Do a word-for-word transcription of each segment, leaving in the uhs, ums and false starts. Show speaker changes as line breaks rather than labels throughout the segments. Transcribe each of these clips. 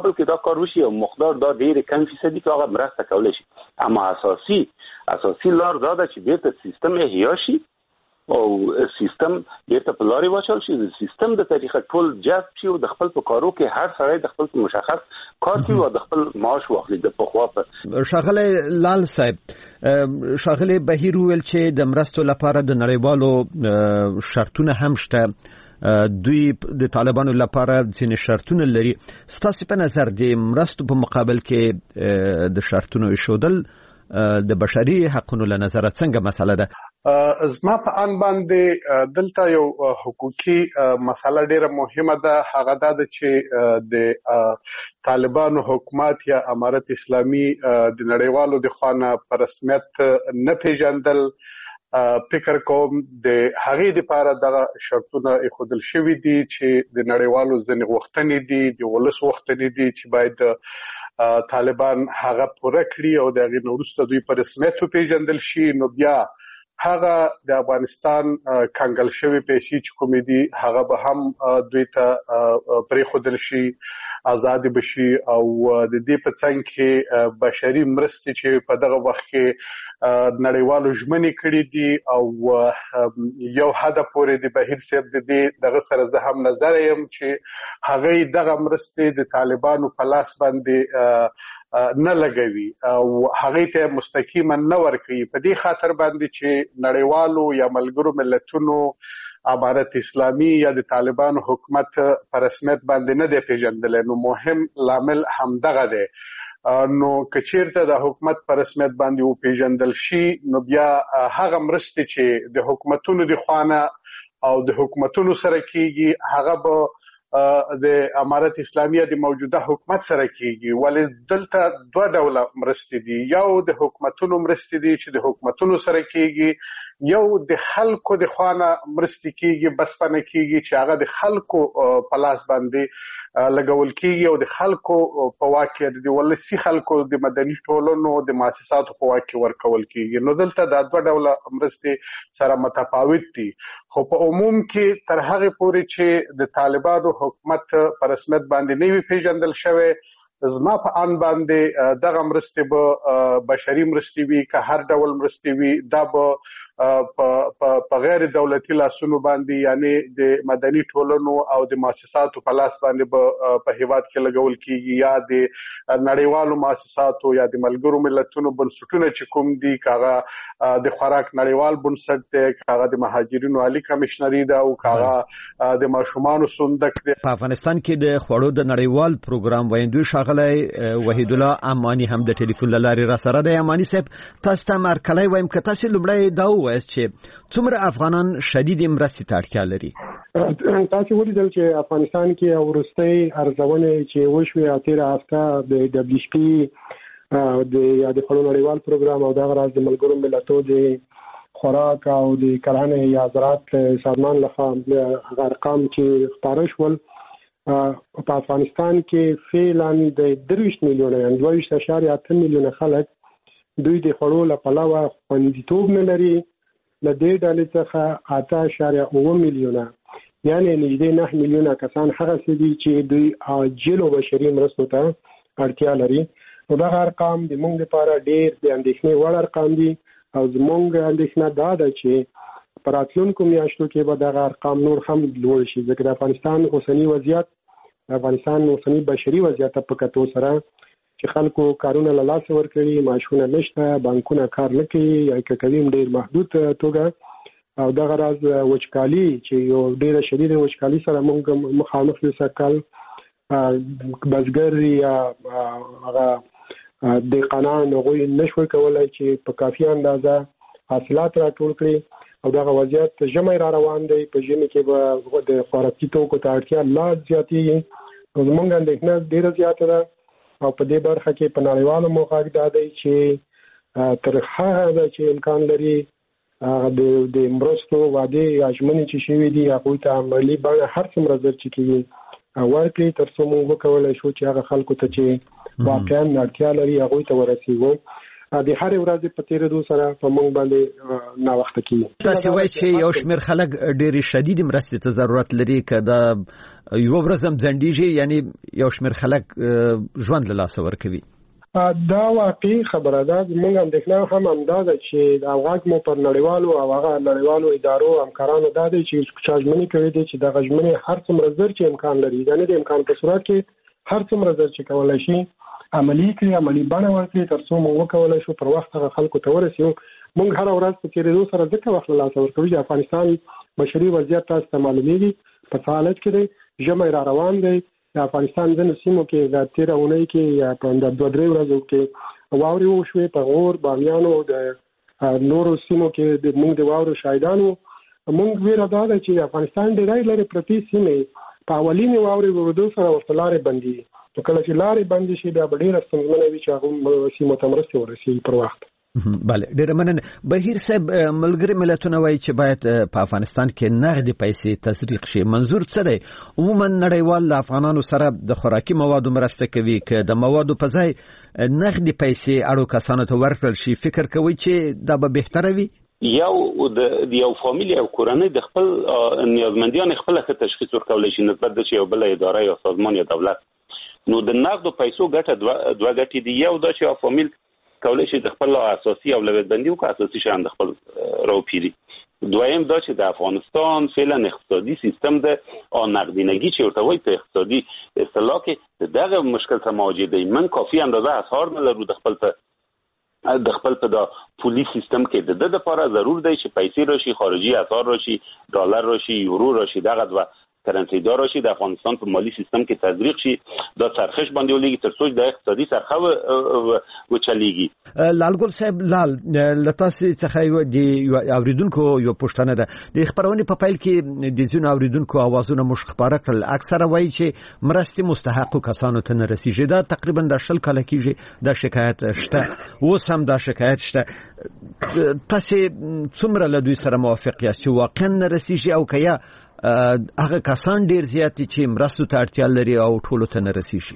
کابل کې دا کار وشي او مقدار دا ډېر کم فیصدي کې هغه مرسته کولای شي. اما اساسي اساسي لار دا ده چې بیرته سیستم احیا شي او سیستم بیرته په لارې واچول شي، سیستم د طریقه ټول جذب شي او د خپل په کارو کې هر سړی د خپل مشخص کار کوي او د خپل معاش واخلي. د پخوا په
ښاغلی لال صاحب، ښاغلی بهیر وویل چې د مرستو لپاره د نړیوالو شرطونه هم شته، دوی د طالبانو لپاره ځینې شرطونه لري. ستاسو په نظر د مرستو په مقابل کې د شرطونو ایښودل د بشري حقوقو له نظره څنګه مسله ده؟
زما په ان باندې دلته یو حقوقي مسله ډیره مهمه ده، هغه دا ده چې د طالبانو حکومت یا امارت اسلامي د نړیوالو د خوانه په رسمیت نه پیژندل. فکر کوم د هغې لپاره دغه شرطونه ایښودل شوي دي چې د نړیوالو ځینې غوښتنې دي، د ولس غوښتنې دي چې باید طالبان هغه پوره کړي او د هغې نه وروسته دوی په رسمیت وپیژندل شي. نو بیا هغه د افغانستان کنګل شوي پیسې چې کومې دي هغه به هم دوی ته پرېښودل شي، آزاد بشي او د دې په څنګ کې بشري مرستې چې په دغه وخت کې نړیوالو ژمنې کړي دي او یو حد پورې د بهیر صاحب د دې دغه سره زه هم نظر یم چې هغه دغه مرستې د طالبانو په لاس باندې نه لګوي او هغه ته مستقیما نه ورکوي، په دې خاطر باندې چې نړیوالو یا ملګرو ملتونو امارت اسلامي یا د طالبانو حکومت په رسمیت باندې نه دی پیژندلی. نو مهم لامل همدغه دی. نو کچیرته د حکومت په رسمیت باندې وپیژندل شي نو بیا هغه مرستې چې د حکومتونو د خوانه او د حکومتونو سره کیږي هغه به د امارت اسلامي د موجوده حکومت سره کیږي. ولې دلته دوه ډوله مرستې دي، یو د حکومتونو مرستې دي چې د حکومتونو سره کیږي، یو د خلکو د خوانه مرستې کیږي بسپنه کیږي چې هغه د خلکو په لاس باندې لګول کیږي او د خلکو په واک کې د ولسي خلکو د مدني ټولنو د مؤسساتو په واک کې ورکول کیږي. نو دلته دا دوه ډوله مرستې سره متفاوت دي، خو په عموم کې تر هغه پورې چې د طالبانو حکومت په رسمیت باندې نه وي پیژندل شوی، زما په ان باندې دغه مرستې به بشري مرستې وي که هر ډول مرستې وي، دا به په غیر دولتي لاسونو باندې یعنی د مدني ټولنو او د مؤسساتو په لاس باندې به په هیواد کې لګول کیږي، یا د نړیوالو مؤسساتو یا د ملګرو ملتونو بنسټونه چې کوم دي، کاغه د خوراک نړیوال بنسټ دی، کاغه د مهاجرینو عالی کمشنري ده او کاغه د ماشومانو صندوق دی.
په افغانستان کې د خوړو د نړیوال پروګرام ویندوی ښاغلی وحید الله امانی هم د ټلیفون له لارې را سره دی. امانی صاحب، تاسو ته مرکلی وایم که تاسو لومړی دا ووایاست چې څومره افغانان شدید مرستې ته اړتیا لري؟
تاسو ولیدل چې افغانستان کې وروستۍ ارزونې چې وشوې تېره هفته د دبلیو ایچ پي د یا د خوړو نړیوال پروګرام او دغه راز د ملګرو ملتونو د خوراک او د کرنې یا زراعت سازمان لخوا هغه ارقام چې خپاره شول په افغانستان کې فعلا د درویشت میلیونه یعنې دوه ویشت اعشاریه اته میلیونه خلک دوی د خوړو له پلوه خوندیتوب نه لري. له دې ډلې څخه اته اعشاریه اووه میلیونه یعنې نږدې نه میلیونه کسان هغسې دي چې دوی عاجلو بشري مرستو ته اړتیا لري. نو دغه ارقام د موږ لپاره ډېر د اندېښنې وړ ارقام دي او زموږ اندېښنه دا ده چې په راتلونکو میاشتو کې به دغه ارقام نور هم لوړ شي، ځکه د افغانستان اوسني وضعیت د افغانستان اوسني بشري وضعیت په کتو سره چې خلکو کارونه له لاسه ورکړي، معاشونه نشته، بانکونه کار نه کوي یا که کوي ډېر محدود توګه، او دغه راز وچکالي چې یو ډېره شدیده وچکالي سره موږ مخامخ یو سږکال، بزګر یا هغه دهقانان هغوی نشوی کولی چې په کافي اندازه حاصلات راټول کړي او دغه وضعیت ژمی را روان دی. په ژمي کې به د خوراکي توکو ته اړتیا لا زیاتېږي. نو زموږ اندېښنه ډېره زیاته ده او په دې برخه کې په نړیوالو موقعو دا دی چې تر هغه ده چې امکان لري د د مرستو وعدې یا ژمنې چې شوي دي هغوی ته عملي بڼه هر څومره ژر چې کېږي ورکړي، تر څو موږ وکولی شو چې هغه خلکو ته چې واقعا اړتیا لري هغوی ته ورسېږو. د هر ورځې په تیرېدو سره په موږ باندې نا وخت کیږي.
تاسو وایئ چې یو شمېر خلک ډېر شدید مرستې ته ضرورت لري که دا یو ورځ هم ځنډیږي یعنی یو شمېر خلک ژوند له لاسه ورکوي.
دا واقعي خبره ده. موږ اندېښنه هم همدا ده چې د غږ مو پر نړیوالو او هغه نړیوالو ادارو همکارانو دا دی چې چارجمنې کوي دي چې د غږمنې هر څومره زر چې امکان لري یعنی د امکان په صورت کې هر څومره زر چې کولای شي عملی کړي عملی بڼه ورکړي تر څو موږ وکولای شو پر وخت هغه خلکو ته ورسیو. موږ هر ورځ په تیرېدو سره ځکه وخت له لاسه ورکوي چې افغانستان بشري وضعیت تاسو ته معلومیږي په حالت کې دی ژمی را روان دی. د افغانستان ځینو سیمو کې د تېره اونۍ کې یا په د دوه درې ورځو کې واورې وشوې په غور بامیانو د نورو سیمو کې د موږ د واورو شاهدانو. موږ ویره دا ده چې افغانستان ډېرې لرې پرتې سیمې په اولینې واورې ورودو سره ورته لارې بندي. نو کله چې لارې بندې شي بیا به ډېره ستونزمنه وي چې هغه سیمو ته مرستې ورسېږي پر وخت.
بله ډېره مننه. بهیر صاحب ملګري ملتونه وایي چې باید په افغانستان کې نغدي پیسې تسریق شي. منظور څه دی؟ عموما نړیوال له افغانانو سره د خوراکي موادو مرسته کوي که د موادو په ځای نغدي پیسې اړو کسانو ته ورکړل شي فکر کوي چې دا به بهتره وي؟
یو د یو فامیل او کورنۍ د خپل نیازمندیان خپل ښه تشخیص ورکولای شي نسبت د یو بل اداره یا سازمان یا دولت. نو د نقدو پیسو ګټه دوه ګټې دي. یو دا چې فامیل کولای شي د خپل اساسي اولویت بندي او اساسي شان د خپل راوپیری. دویم دا چې د افغانستان فعلا اقتصادي سیستم د نقدینگی چې ورته وایي په اقتصادي اصطلاح کې دغه مشکل سره مواجه دی. من کافي اندازه اسعار نه لرو د خپل په د خپل په د پولی سیستم کې د د لپاره ضرور دی چې پیسې راشي خارجي اسعار راشي ډالر راشي یورو راشي دغه دوه کرنسی دار راشي د افغانستان په مالی سیستم کې تزریق شي دا چرخش باندې ولګي تر څو د اقتصادي چرخه وچلېږي.
لالګل صاحب لال لتاسې څخه د اوریدونکو یو پوښتنه ده. د خبرونه په پیل کې د ځینو اوریدونکو اوازونه مش خبره کړل اکثره وایي چې مرستې مستحق کسانو ته نه رسیږي. دا تقریبا د شل کال کېږي دا شکایت شته اوس هم دا شکایت شته. تاسو څومره له دوی سره موافق یاست چې واقعا نه رسیږي او کیا هغه کسان ډیر زیات چې مرستو ته اړتیا لري او ټولو ته نه رسیږي؟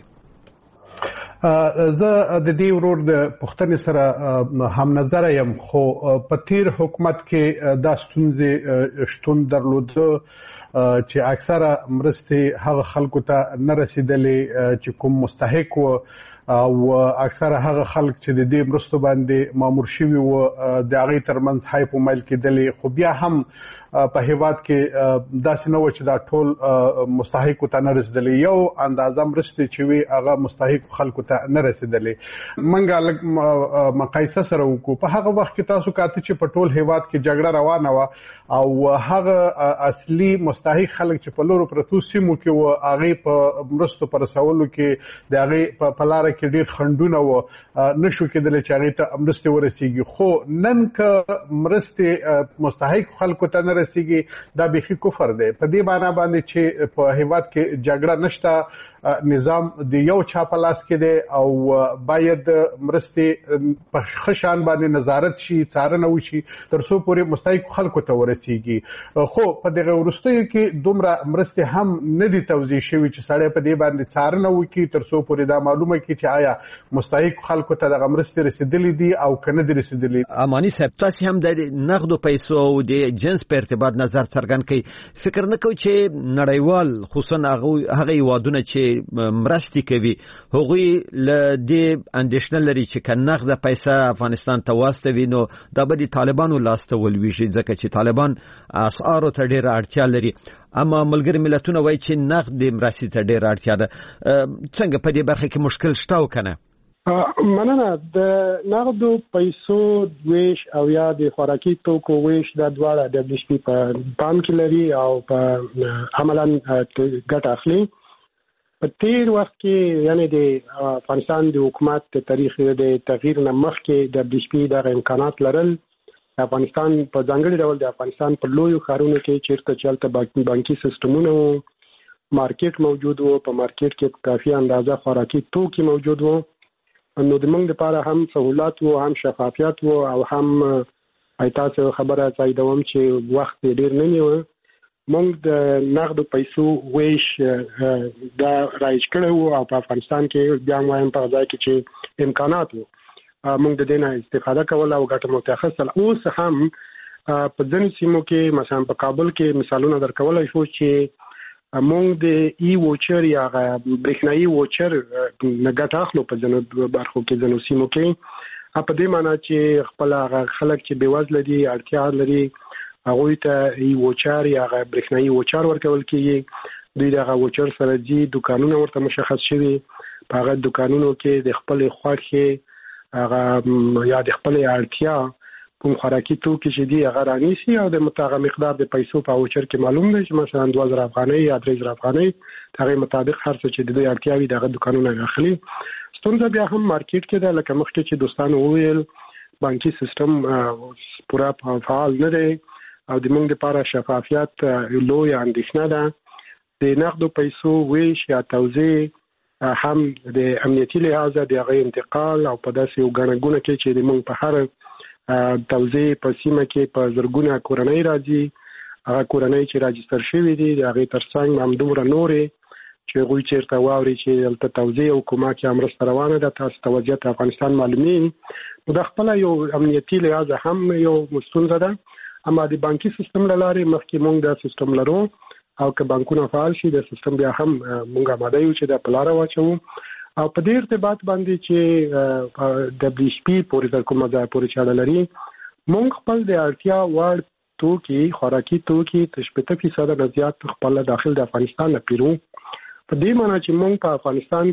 زه د دې ورور د پښتنې سره هم نظر یم خو په تیر حکومت کې دا ستونزې شتون درلوده چې اکثره مرستې هغه خلکو ته نه رسیدلې چې کوم مستحق و او اکثره هغه خلک چې د دې مرستو باندې مامور شوي و د هغې ترمنځ حی په میل کېدلې. خو بیا هم په هیواد کې داسې نه و چې دا ټول مستحق ته نه رسیدلې. یو اندازه مرستې چې وي هغه مستحق خلکو ته نه رسیدلې. منګه لږ مقایسه سره وکړو. په هغه وخت کې تاسو کاته چې په ټول هیواد کې جګړه روانه وه او هغه اصلي مستحق خلک چې په لورو پرتو سیمو کې و هغې په مرستو په رسولو کې د هغې په لاره کې ډېر خنډونه و نشو کېدلی چې هغې ته مرستې ورسیږي. خو نن که مرستې مستحق خلکو ته نه رسیږي دا بیخي کفر دی. په دې معنا باندې چې په هیواد کې جګړه نشته نظام د یو چا په لاس کې دی او باید مرستې په ښه شان باندې نظارت شي څارنه وشي تر څو پورې مستحق خلکو ته ورسیږي. خو په دغه وروستیو کې دومره مرستې هم نه دي توزیع شوي چې سړی په دې باندې څارنه وکړي تر څو پورې دا معلومه کړي چې آیا مستحق خلکو ته دغه مرستې رسیدلې دي او که نه دي رسیدلې.
اماني صاحب تاسو هم د نقدو پیسو او د جنس په ارتباط نظر څرګند کړئ. فکر نه کوئ چې نړیوال خصوصا هغه هیوادونه چې مرستي کوي هغوی له دې اندېښنه لري چې که نقده پیسه افغانستان ته واستوي نو دا به د طالبانو لاس ته ولویږي ځکه چې طالبان اسعارو ته ډېره اړتیا لري. اما ملګري ملتونه وایي چې نقد مرستې ته ډېره اړتیا ده. څنګه په دې برخه کې مشکل شته او که نه؟
مننه. د نقدو پیسو ویش او یا د خوراکي توکو ویش دا دواړه د دبليو پی په پام کې لري او په عملاً ګټه اخلي. په تیر وخت کې یعنی د افغانستان د حکومت د تاریخ د تغییر نه مخکې د دبليو پی د امکانات لرل. افغانستان په ځانګړي ډول د افغانستان په لویو ښارونو کې چیرته چې هلته بانکي سیستمونه وو مارکیټ موجود وو په مارکیټ کې کافي اندازه خوراکي توکي موجود وو نو د موږ لپاره هم سہولت وو هم شفافیت وو او هم ایتاسو خبره ځایدوم چې وخت ډیر نه نیو. موږ د نقدو پیسو ویش دا رایج کړو او په افغانستان کې بیا وایم په ځای کې چې امکانات وو موږ د دې نه استفاده کوله او ګټه مو تخصص. اوس هم په ځینو سیمو کې مثلا په کابل کې مثالونه درکولای شو چې موږ د ای ووچر یا برېښنایي ووچر نه ګټه اخلو په ځینو برخو کې ځینو سیمو کې. په دې معنی چې خپل خلک چې بېوزله دي اړتیا لري هغوی ته ای ووچر یا برېښنایي ووچر ورکول کېږي. دوی دغه ووچر سره ځي، دوکانونه ورته مشخص شوي، په هغه دوکانونو کې د خپلې خوښې هغه یا د خپلې اړتیا کوم خوراکي توکي چې دي هغه رانیسي او د متغه مقدار د پیسو په ووچر کې معلوم دی چې مثلا دوه زره افغانۍ یا درې زره افغانۍ هغه مطابق هر څه چې د دوی اړتیاوي دغه دکانونه اخلي. ستونزه بیا هم مارکیټ کې ده، لکه مخکې چې دوستانو وویل بانکي سیستم پوره فعال نه دی او د موږ لپاره شفافیت لوی اندېښنه ده. د نقدو پیسو ویش یا توزیع هم د امنیتي لحاظه د هغه انتقال او په داسې یو ګڼه ګوڼه کې چې د موږ په هر توزیع په سیمه کې په زرګونه کورنۍ راځي، هغه کورنۍ چې راجستر شوي دي د هغې ترڅنګ همدومره نورې چې هغوی چېرته واوري چې دلته توزیع او کومه کې مرسته روانه ده، تاسو ته وضعیت افغانستان معلومېږي. نو د خپله یو امنیتي لحاظه هم یو ستونزه ده. اما د بانکي سیستم له لارې مخکې موږ دا سیستم لرو او که بانکونه فعال شي د سیستم بیا هم موږ آماده یو چې دا په لاره واچوو. او په دې ارتباط باندې چې دبليو ایچ پی پورې تر کومه ځای پورې چاړه لري، موږ خپل د اړتیا وړ توکي خوراکي توکي تر شپږ فیصده نه زیات خپل داخل د افغانستان نه پیرو. په دې معنی چې موږ په افغانستان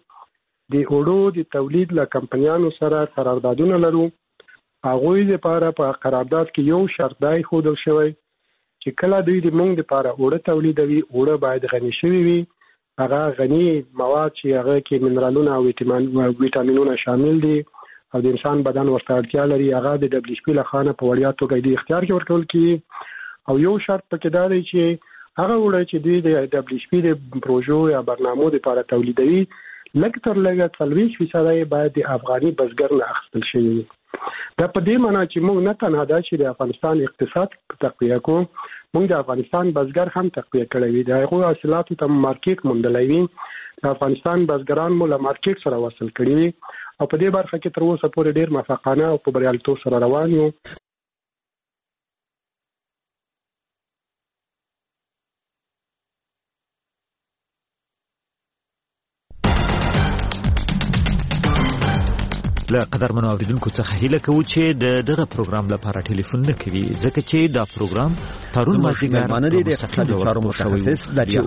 کې د اوړو د تولید له کمپنیانو سره قراردادونه لرو. هغوی لپاره په قرارداد کې یو شرط دی ښودل شوی چې کله دوی د موږ لپاره اوړه تولیدوي، اوړه باید غني شوي وي، هغه غني مواد چې هغه کې منرالونه او ویټامینونه شامل دي او د انسان بدن ورته اړتیا لري، هغه د دبليو ایچ پی له خوا په وړیا توګه د اختیار کې ورکول کېږي. او یو شرط پکې دا دی چې هغه وړه چې دوی د دبليو ایچ پی د پروژو یا برنامو لپاره تولیدوي لږ تر لږه څلوېښت فیصده باید د افغاني بزګر نه اخیستل شوي وي. دا په دې معنی چې موږ نه تنها دا چې د افغانستان اقتصاد تقویه کوو، موږ د افغانستان بزګر هم تقویه کړی وي، د هغو حاصلاتو ته مارکیټ موندلی وي، د افغانستان بزګران مو له مارکیټ سره وصل کړي وي او په دې برخه کې تر اوسه پورې ډېر موفقانه او په بریالیتوب سره روان یو.
له قدرمنو اوریدونکو څخه هیله کوو چې د دغه پروګرام لپاره ټلیفون نه کوي، ځکه چې دا پروګرام پرون مازدیګر باندې د اقتصادي چارو متخصص دریا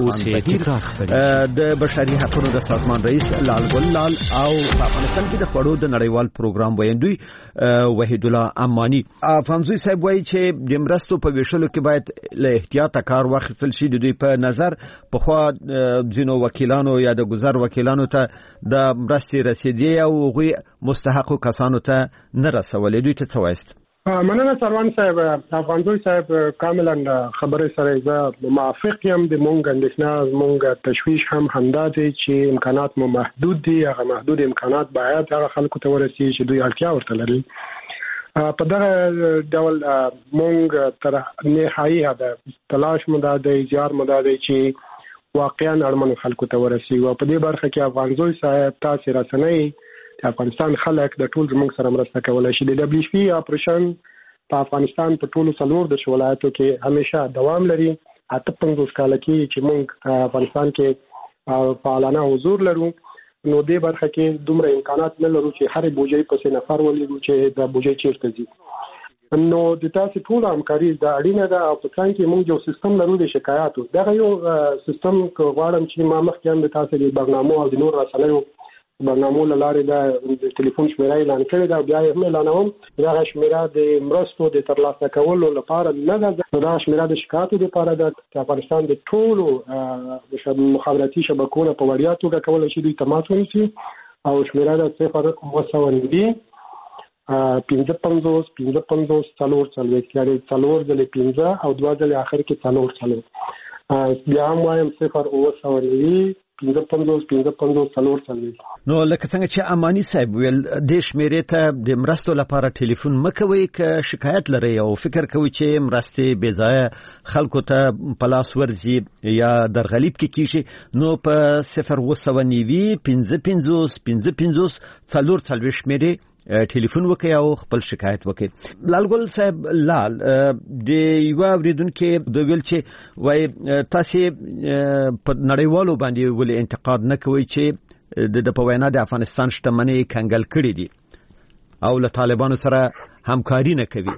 خان د بشري حقوقو د سازمان رئیس لال ګل لال او په افغانستان کې د خړو د نړیوال پروګرام ویندوی وحید الله امانی افغانزوی صاحب وایي چې د مرستو په ویشلو کې باید له احتیاط کار واخیستل شي. د دوی په نظر په خوا ځینو وکیلانو یا د گذر وکیلانو ته د مرستې رسیدي او غوي مستحقو کسانو ته نه رسولې. دوی ته څه وایست؟
مننه سروان صاحب. افغانزوی صاحب کاملا خبرې سره زه موافق یم. د مونږ اندېښنه مونږ تشویش هم همدا دی چې امکانات مو محدود دي. هغه محدود امکانات باید هغه خلکو ته ورسیږي چې دوی اړتیا ورته لري. په دغه ډول مونږ تر نهایي هدف تلاش مو دا دی، زیار مو دا دی چې واقعا اړمنو خلکو ته ورسیږي. او په دې برخه کې افغانزوی صاحب تاسو رسنۍ د افغانستان خلک د ټول زموږ سره مرسته کولای شي. د دبليو ایچ پی اپریشن په افغانستان په ټولو څلور د ولایتو کې همیشه دوام لري. اته پنځوس کاله کې چې موږ افغانستان کې فعالانه حضور لرو، نو دې برخه کې دومره امکانات نه لرو چې هر بوجۍ پسې نفر ولېږو چې د بوجۍ چیرته ځي. نو د تاسو ټول همکاري د اړینه ده او په څنګه کې موږ یو سیستم لرو د شکایاتو. دغه یو سیستم کو غواړم چې ما مخکې هم د تاسو د برنامو او د نور رسنیو برنامو لاره د ټلیفون شمیره اعلان کړې ده، بیا یې هم اعلانوم. دغه شمیره د مرستو د ترلاسه کولو لپاره نه ده، دغه شمیره د شکایاتو لپاره ده. د افغانستان د ټولو مخابراتي شبکو په وړیا توګه کولای شي دوی تماس ونیسي او شمیره د صفر اوه سوه نوي پنځه پنځوس پنځه پنځوس څلور څلوېښت، یعنې څلور ځلې پنځه او دوه ځلې آخر کې څلور څلور. بیا هم وایم صفر اوه سوه نوي پنځه پنځوس پنځه پنځوس څلور څلوېښت.
نو لکه څنګه چې امانی صاحب ویل، د شمیرې ته د مرستو لپاره ټلیفون مکوئ که شکایت لرئ او فکر کوئ چې مرستې بې ځایه خلکو ته په لاس ورځي یا درغلیب کې کیږي، نو په صفر اوه سوه نوي پنځه پنځوس پنځه پنځوس څلور څلوېښت شمیرې ټلیفون وکړي او خپل شکایت وکړي. لالګل صاحب لال د یو اوریدونکو د ویل چې وای تاسو په نړیوالو باندې ولې انتقاد نه کوي چې د په وینا د افغانستان شتمنۍ کنګل کړي دي او له طالبانو سره همکاري نه کوي؟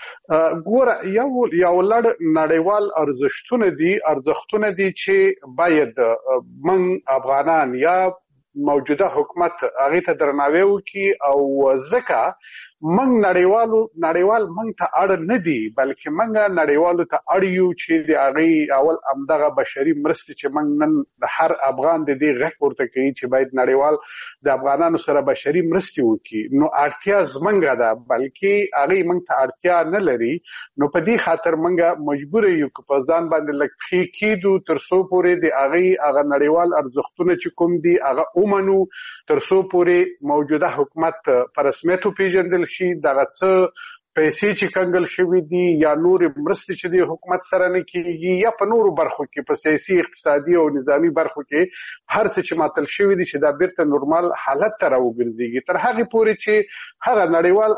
ګوره یو یو لړ نړیوال ارزښتونه دي ارزښتونه دي چې باید من افغانان یا موجوده حکومت هغه ته درناوی وکړي او ځکه من نړیوالو نړیوال من ته اړ نه دي بلکې منګه نړیوالو ته اړ یو چې د هغه اول امدغه بشري مرستې چې من نن هر افغان د دې غږ ورته کوي چې باید نړیوال د افغانانو سره بشري مرستې وکړي. نو اړتیا زمنګه ده بلکې هغه من ته اړتیا نه لري. نو په دې خاطر منګه مجبور یو چې په ځان باندې لکه کېدو تر څو پورې د هغه هغه نړیوال ارزښتونه چې کوم دي هغه اومنو تر څو پورې موجوده حکومت پر رسمیت پیژندل شي دغه څه پیسې چې کنګل شوی دي یا نور مرستې چې د حکومت سره نه کیږي یا په نورو برخو کې په سیاسي اقتصادي او نظامی برخو کې هر څه چې ماتل شوی دي چې دا بیرته نورمال حالت ته راوګرځي تر هغه پورې چې هغه نړیوال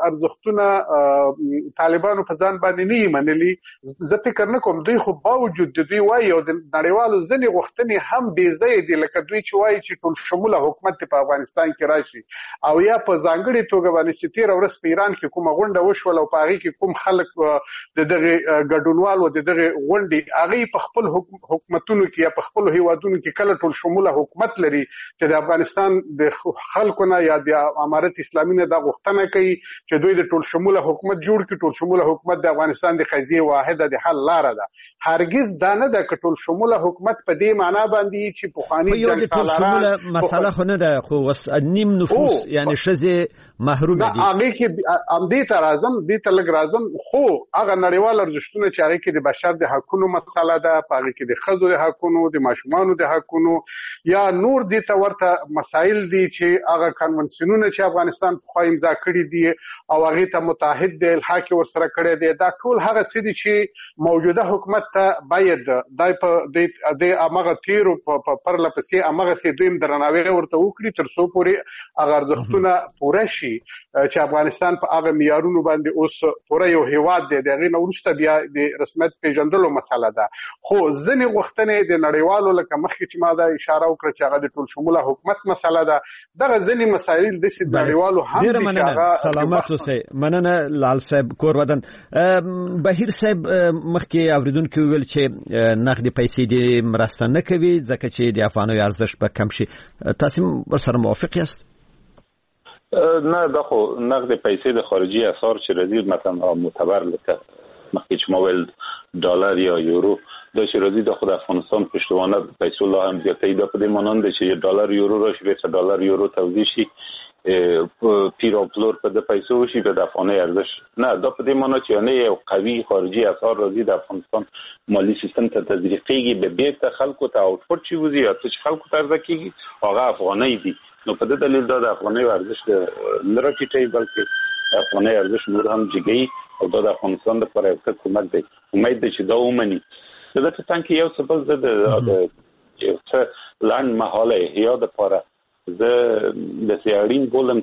ارزښتونه طالبانو په ځان باندې نه منلي. زه فکر نه کوم دوی خو باوجود د دوی وایي او د نړیوالو ځینې غوښتنې هم بې ځایه دي لکه دوی چې وایي چې ټول شموله حکومت په افغانستان کې راشي او یا په ځانګړي توګه باندې چې تیر ورځ په ایران کې کومه غونډه وشوله او په هغه کې کوم خلک د دغه ګډونوالو د دغه غونډې هغه په خپل حکومتونو کې یا په خپل هیوادونو کې کله ټول شموله حکومت لري چې د افغانستان د خلکو نه یا د امارت اسلامي نه د غوښتنه کوي چې دوی د ټول شموله حکومت جوړ کړي. ټول شموله حکومت د افغانستان د قضیه واحده د حل لار ده. هرگز دا نه ده چې ټول شموله حکومت په دې معنی باندې چې پوخانی
جنگ سالاران مساله خو نه ده خو وس نیم نفوس یعنی شزه محروم دي.
هغه کې ام دې ته راځم دې ته لګ راځم خو هغه نړیوال ارزښتونه چې هغه کې د بشر د حقوقو مسله ده هغه کې د ښځو د حقوقو د ماشومانو د حقوقو یا نور دې ته ورته مسایل دي چې هغه کنونسیونونه چې افغانستان په خوا امضا کړی دي او هغه ته متحد د الحاق ورسره کړی دی دا ټول هغه څه دي چې موجوده حکومت ته باید دای په د امغه تیرو په پرله پسې امغه سي دویم درناوی ورته وکړي تر څو پورې هغه ارزښتونه پوره شي چې افغانستان په هغه معیارونو باندې اوس پوره یو هیواد دی دغه نورسته بیا د رسمیت پیژندلو مسله ده. خو ځنې غوښتنې د نړیوالو لکه مخکې چې ما دا اشاره وکړه چې هغه د ټول شموله حکومت مسله ده دغه ځنې مسایل د سید نړیوالو هم
ډیر مننه سلامات اوسئ. مننه لال صاحب کور ودان. بهیر صاحب مخکې اوریدونکو ویل چې نقد پیسې د مرسته نه کوي ځکه چې د افغاني ارزښت به کم شي. تاسو ورسره موافق یاست؟
نه دا خو نقد پیسې د خارجي اسعار چې راځي مثلا معتبر لکه مخکې چې مویل ډالر یا یورو دا چې راځي د خود افغانستان پشتوانه پیسې الله هم زیاتې دا په دې مانند چې ډالر یورو راشي به ډالر یورو توزیع شي پیر او پلور په د پیسو شي د افغاني ارزښت نه دا په دې مانند چې نه یو قوي خارجي اسعار راځي د افغانستان مالی سیستم ته تدریجي به بیرته خلکو ته اوټپوټ شي وزي او چې خلکو ته ځکه هغه افغاني دي نو په دې دلیل دا د افغاني ارزښت نه راټیټي بلکې افغاني ارزښت نور هم جګي او دا د افغانستان لپاره یو څه کومک دی. امید ده چې دا ومني. دا څه څنګه یو څه بل د یو څه لاند مهاله یا د لپاره زه د سیارین بولم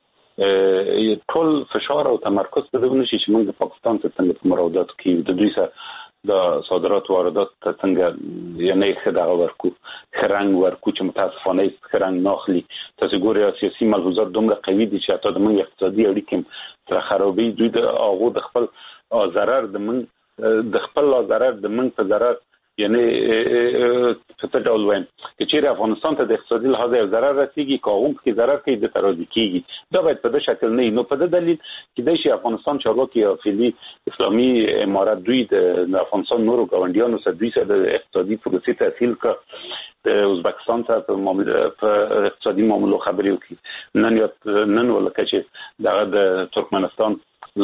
چې ټول فشار او تمرکز په دې ونشي چې موږ د پاکستان ته څنګه مراودات کوي د دوی سره د صادرات واردات ته څنګه یعنی خدای ورکو خرنګ ورکو چې متاسفانه خرنګ ناخلي تاسو ګورئ سیاسي ملحوظات دومره قوي دي چې حتی د موږ اقتصادي اړیکې سره خرابې دوی د هغه د خپل ضرر د موږ د خپل ضرر د موږ په ضرر یعنی څه ډول وایم چې چیرې افغانستان ته د اقتصادي لحاظ یو ضرر رسیږي کوم کې ضرر کوي د ترازی کیږي دا باید په دې شکل نه نو په دې دلیل چې د شي افغانستان چارواکي او فعلی اسلامي امارات دوی د افغانستان نورو ګاونډیانو سره دوی سره د اقتصادي پروسې تحلیل کړ د ازبکستان سره په معاملې په اقتصادي معاملو خبرې وکړي نن یو نن ولکه چې د ترکمنستان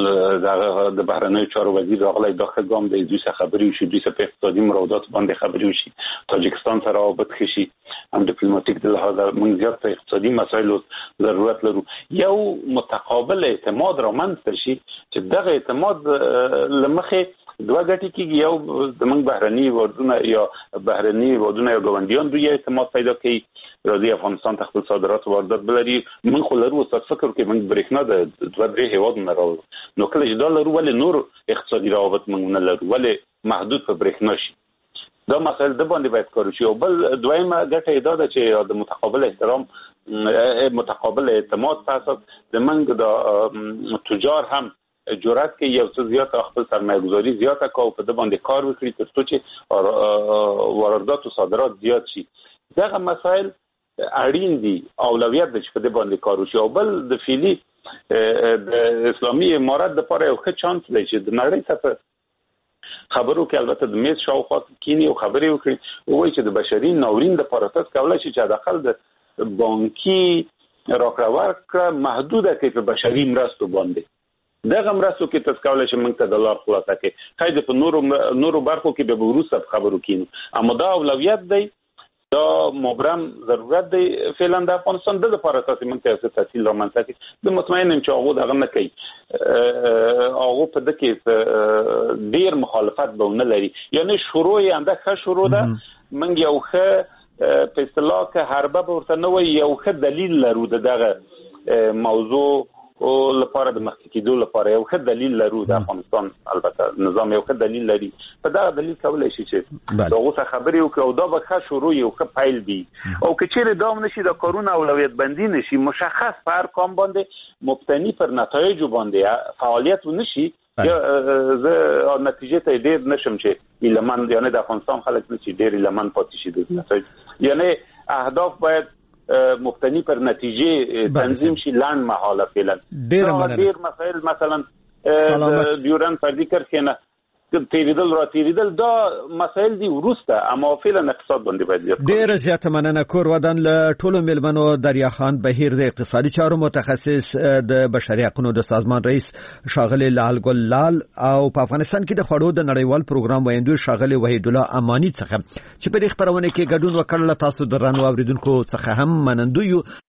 د بهرنیو چارو وزیر راغلی داخل ګام د دوی سره خبرې وشي دوی سره په اقتصادي مراودات باندې خبرې وشي تاجکستان سره رابط خشي هم ډیپلوماټیک د لحاظ موږ زیات په اقتصادي مسایلو ضرورت لرو یو متقابل اعتماد را منځته شي چې دغه اعتماد لمخه دوه ګټې کېږي یو د موږ بهرني وادونه یا بهرني وادونه یا ګاونډیان دوی اعتماد پیدا کوي راځي افغانستان ته خپل صادرات واردات بلري من خو لرو ست فکر کې من برېښنا د دوه درې هیوادونو راو نو کله چې دا لرو ولې نور اقتصادي روابط موږ نه لرو ولې محدود په برېښنا شي دا مسایل د باندې باید کار وشي او بل دویمه ګټه دا ده چې د متقابل احترام متقابل اعتماد په اساس د منګ د تجار هم جرأت کې یو څه زیات خپل سرمایه‌گذاری زیاته کوي په د باندې کار وکړي ترڅو چې واردات او صادرات زیات شي دغه مسایل اړین دي اولویت د چې په دې باندې کار وشي او بل د فعلی د اسلامي امارات د لپاره یو ښه چانس دی چې د نړۍ څخه خبرو کې البته د میز شاوخوا کینی او خبرې وکړي او چې د بشري ناورین د لپاره تاسو کولای شي چې داخل د بانکي راکړه ورکړه محدوده کړي په بشري مرستو باندې دغه مرستو کې تاسو کولای شئ موږ ته د لار خلاصه کړئ خای د نورو نورو برخو کې به وروسته خبرو کینو اما دا اولویت دی دا مبرم ضرورت دی فعلا د افغانستان د لپاره تاسو موږ ته تحصیل رامنځته کړي د مطمئنم چې هغه دغه نه کوي هغه په دغه ډیر مخالفت به نه لري یعنی شروع یې انده ښه شروع ده موږ یو ښه په اصطلاح کې حربه ورته نه وي یو ښه دلیل لرو دغه موضوع او لپاره د مخکې کېدو لپاره یو ښه دلیل لرو د افغانستان البته نظام یو ښه دلیل لري په دا دلیل کولای شي چې دغه څه خبرې وکړي او دا به ښه شروع یو ښه پیل وي او که چیرې دا نشي د کارونه اولویت بندي نشي مشخص په هر کام باندې مبتني پر نتایج باندې فعالیت ونشي زه نتیجه ته ډیر نشم چې ایلمان یعنی د افغانستان خلک نشي ډیر ایلمان پاتې شي د نتایج یعنی اهداف باید مبتنی پر نتیجه تنظیم شي لاند محاله فعلا ډیر مسائل مثلا ډیورن فردی کرخنه تیریدل را تیریدل دا مسائل دي ورسته اما فعلا اقتصاد باندې باید
ډیر زیاته مننه کور ودان له ټولو ملمنو دریا خان بهیر د اقتصادي چارو متخصص د بشري حقوقو د سازمان رئیس شاغلی لال ګل لال او په افغانستان کې د خړو د نړیوال پروګرام ویندو شاغلی وحید الله امانی څخه چې په دې خبرونه کې ګډون وکړل تاسو درنو اوریدونکو څخه هم منندوی